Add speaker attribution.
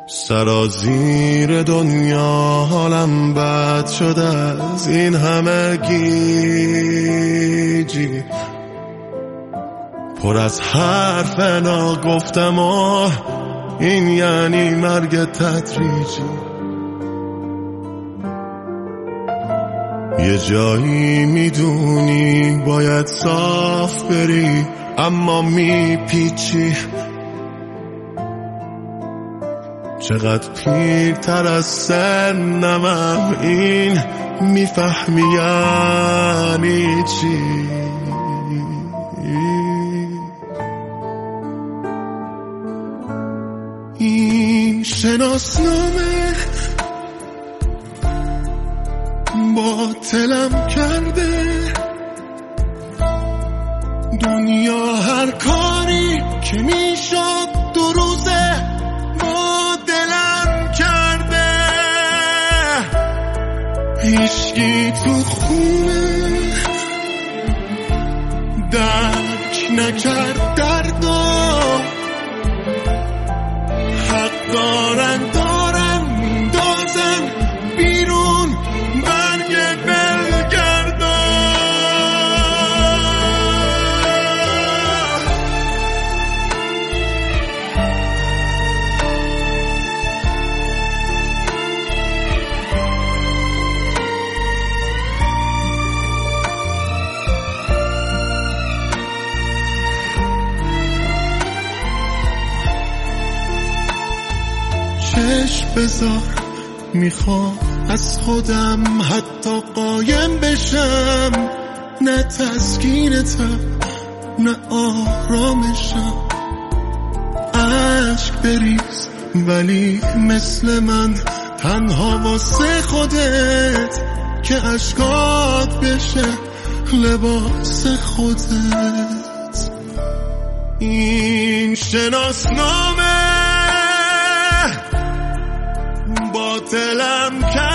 Speaker 1: سرازیر دنیا حالم بد شده از این همه گیجی، پر از حرف ناگفتم این یعنی مرگ تدریجی. یه جایی میدونی باید صاف بری اما میپیچی، چقدر پیرتر از سنمم این میفهمی یعنی چی. این شناسنامه باطلم کرده، دنیا هر کاری که میشد دو روزه با دلم کرده. هیچکی تو خونه درک نکرد دردو، حق دارن میندازن بیرون برگ بلگردو. چشم بذار میخوام از خودم حتی قایم بشم، نه تسکینتم نه آرامشم. عشق بریز ولی مثل من تنها واسه خودت، که اشکات بشه لباس خودت. این شناسنامه باطلم کرد